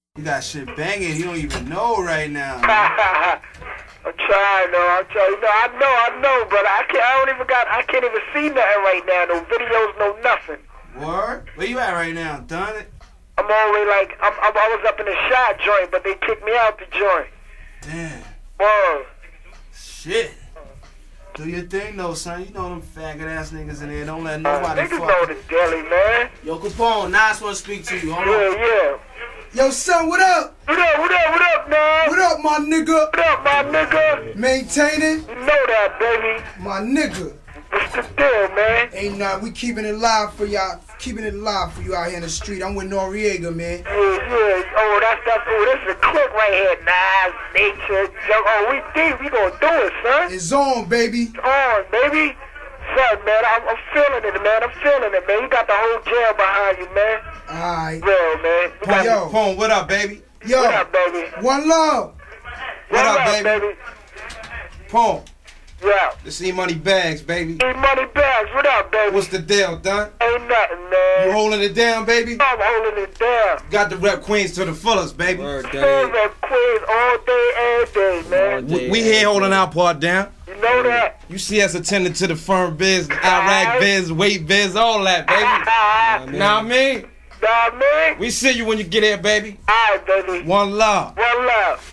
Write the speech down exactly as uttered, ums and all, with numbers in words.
You got shit banging, you don't even know right now. I'm trying, though. I'm trying. You know, I know, I know, but I can't. I don't even got. I can't even see nothing right now. No videos, no nothing. Word? Where you at right now? Done it? I'm always like, I'm, I'm, I was up in the shot joint, but they kicked me out the joint. Damn. Whoa. Shit. Do your thing, though, son. You know them faggot ass niggas in there. Don't let Uh, nobody niggas fuck. know the deli, man. Yo, Capone, Nas wanna speak to you. Hold Yeah, on. yeah. Yo, son, what up? What up, what up, what up, man? What up, my nigga? What up, my nigga? Maintaining? You know that, baby. My nigga. What's the deal, man? Ain't nothing. We keeping it live for y'all. Keeping it live for you out here in the street. I'm with Noriega, man. Yeah, yeah. Oh, that's, that's, oh, this is a clip right here. Nas, Nature, Joe. Oh, we deep. We gonna do it, son. It's on, baby. It's on, baby. Son, man, I'm, I'm feeling it, man. I'm feeling it, man. You got the whole jail behind you, man. Alright. Real, man. We got, Yo. Capone, what up, baby? Yo. What up, baby? One love. What What up, up, baby? baby? Capone, Yeah. this E Money Bags, baby. Need money bags. What up, baby? What's the deal, done? Ain't nothing, man. You holding it down, baby? I'm holding it down. Got the rep Queens to the fullest, baby. Word, Man, Dave. rep Queens all day, every day, man. All day. We, we here holding our part down. You know that? You see us attending to the firm biz, Iraq biz, weight biz, all that, baby. Nah, Know what I mean? man. We see you when you get here, baby. All right, baby. One love. One love.